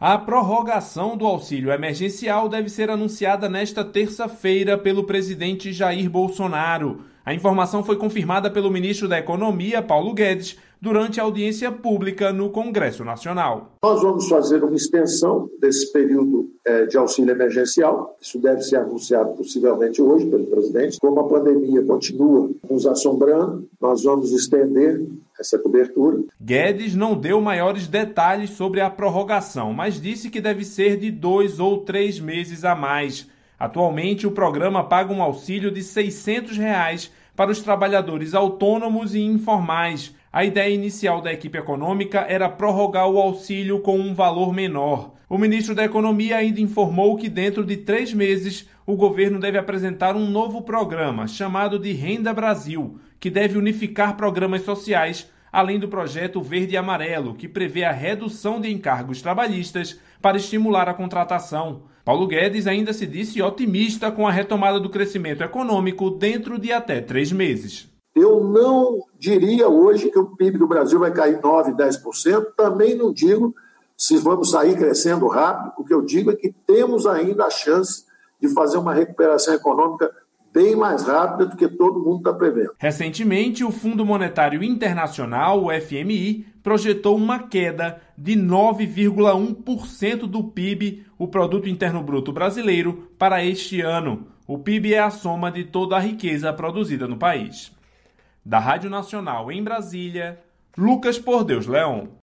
A prorrogação do auxílio emergencial deve ser anunciada nesta terça-feira pelo presidente Jair Bolsonaro. A informação foi confirmada pelo ministro da Economia, Paulo Guedes, durante a audiência pública no Congresso Nacional. Nós vamos fazer uma extensão desse período de auxílio emergencial. Isso deve ser anunciado possivelmente hoje pelo presidente. Como a pandemia continua nos assombrando, nós vamos estender essa cobertura. Guedes não deu maiores detalhes sobre a prorrogação, mas disse que deve ser de 2 ou 3 meses a mais. Atualmente, o programa paga um auxílio de R$ 600 para os trabalhadores autônomos e informais. A ideia inicial da equipe econômica era prorrogar o auxílio com um valor menor. O ministro da Economia ainda informou que dentro de 3 meses o governo deve apresentar um novo programa chamado de Renda Brasil, que deve unificar programas sociais, além do projeto Verde e Amarelo, que prevê a redução de encargos trabalhistas para estimular a contratação. Paulo Guedes ainda se disse otimista com a retomada do crescimento econômico dentro de até 3 meses. Eu não diria hoje que o PIB do Brasil vai cair 9%, 10%. Também não digo se vamos sair crescendo rápido. O que eu digo é que temos ainda a chance de fazer uma recuperação econômica bem mais rápida do que todo mundo está prevendo. Recentemente, o Fundo Monetário Internacional, o FMI, projetou uma queda de 9,1% do PIB, o Produto Interno Bruto Brasileiro, para este ano. O PIB é a soma de toda a riqueza produzida no país. Da Rádio Nacional em Brasília, Lucas Por Deus Leão.